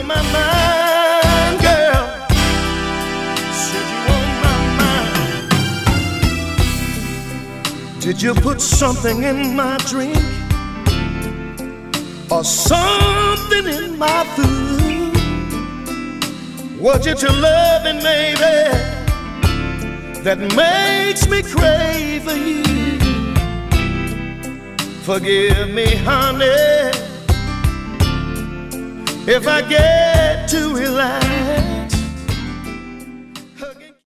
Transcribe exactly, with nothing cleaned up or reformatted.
on my mind, girl. Said you on my mind. Did you put something in my drink or something in my food? Was it your loving, maybe, that makes me crave for you? Forgive me, honey, if I get too relaxed.